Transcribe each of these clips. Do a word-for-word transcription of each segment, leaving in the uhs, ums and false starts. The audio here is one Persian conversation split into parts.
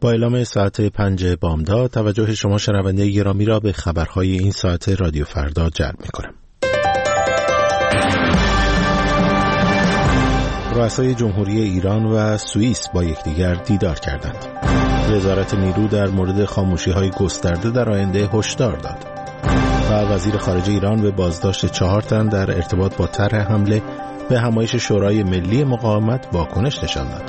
با اعلام ساعت پنج بامداد توجه شما شنونده گرامی را به خبرهای این ساعت رادیو فردا جلب می‌کنم. رؤسای جمهوری ایران و سوئیس با یکدیگر دیدار کردند. وزارت نیرو در مورد خاموشی‌های گسترده در آینده هشدار داد. و وزیر خارجه ایران به بازداشت چهار تن در ارتباط با طرح حمله به همایش شورای ملی مقاومت واکنش نشان داد.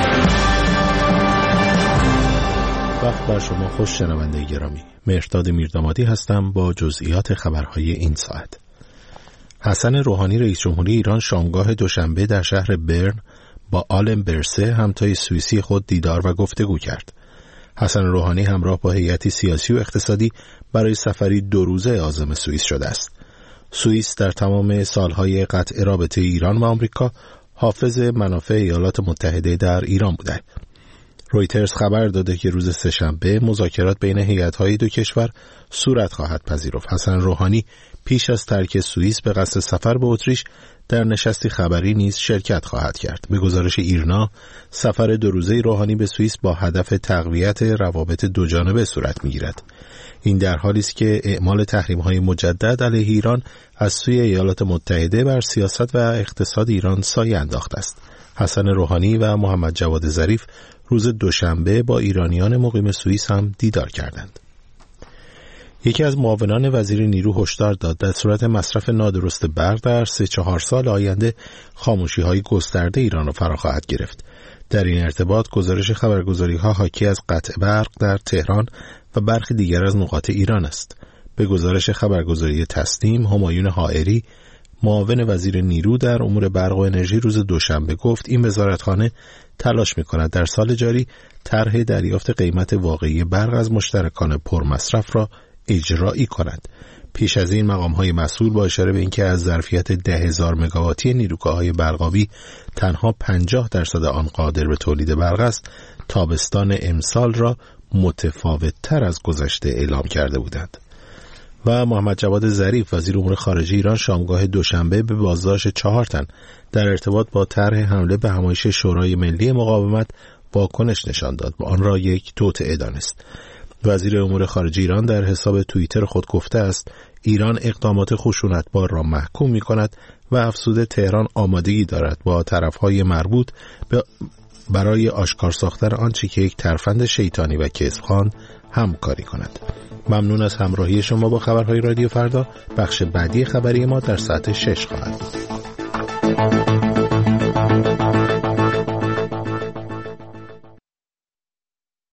وقت بر شما خوش شنونده گرامی. مهرداد میردامادی هستم با جزئیات خبرهای این ساعت. حسن روحانی رئیس جمهوری ایران شامگاه دوشنبه در شهر برن با آلن برسه همتای سوئیسی خود دیدار و گفتگو کرد. حسن روحانی همراه با هیئتی سیاسی و اقتصادی برای سفری دو روزه عازم سوئیس شده است. سوئیس در تمام سالهای قطع رابطه ایران و آمریکا حافظ منافع ایالات متحده در ایران بوده. رویترز خبر داده که روز سه‌شنبه مذاکرات بین هیئت‌های دو کشور صورت خواهد پذیرفت. حسن روحانی پیش از ترک سوئیس به قصد سفر به اتریش در نشستی خبری نیز شرکت خواهد کرد. به گزارش ایرنا سفر دو روزه روحانی به سوئیس با هدف تقویت روابط دوجانبه صورت می‌گیرد. این در حالی است که اعمال تحریم‌های مجدد علیه ایران از سوی ایالات متحده بر سیاست و اقتصاد ایران سایه انداخته است. حسن روحانی و محمد جواد ظریف روز دوشنبه با ایرانیان مقیم سوئیس هم دیدار کردند. یکی از معاونان وزیر نیرو هشدار داد در صورت مصرف نادرست برق در سه چهار سال آینده خاموشی‌های گسترده ایران را فرا خواهد گرفت. در این ارتباط گزارش خبرگزاری‌ها حاکی از قطع برق در تهران و برخی دیگر از نقاط ایران است. به گزارش خبرگزاری تسنیم، همایون حائری معاون وزیر نیرو در امور برق و انرژی روز دوشنبه گفت این وزارتخانه تلاش می‌کند در سال جاری طرح دریافت قیمت واقعی برق از مشترکان پرمصرف را اجرایی کند. پیش از این مقام‌های مسئول با اشاره به اینکه از ظرفیت ده هزار مگاواتی نیروگاه‌های برق‌آبی تنها پنجاه درصد آن قادر به تولید برق است، تابستان امسال را متفاوت‌تر از گذشته اعلام کرده بودند. و محمد جواد ظریف وزیر امور خارجه ایران شامگاه دوشنبه به بازداشت چهار تن در ارتباط با طرح حمله به همایش شورای ملی مقاومت واکنش نشان داد و آن را یک توطئه دانست. وزیر امور خارجه ایران در حساب توییتر خود گفته است ایران اقدامات خشونتبار را محکوم می‌کند و افزوده تهران آمادگی دارد با طرف‌های مربوط برای آشکار ساختن آنچه که یک ترفند شیطانی و کذبخوان همکاری کند. ممنون از همراهی شما با خبرهای رادیو فردا. بخش بعدی خبری ما در ساعت شش خواهد بود.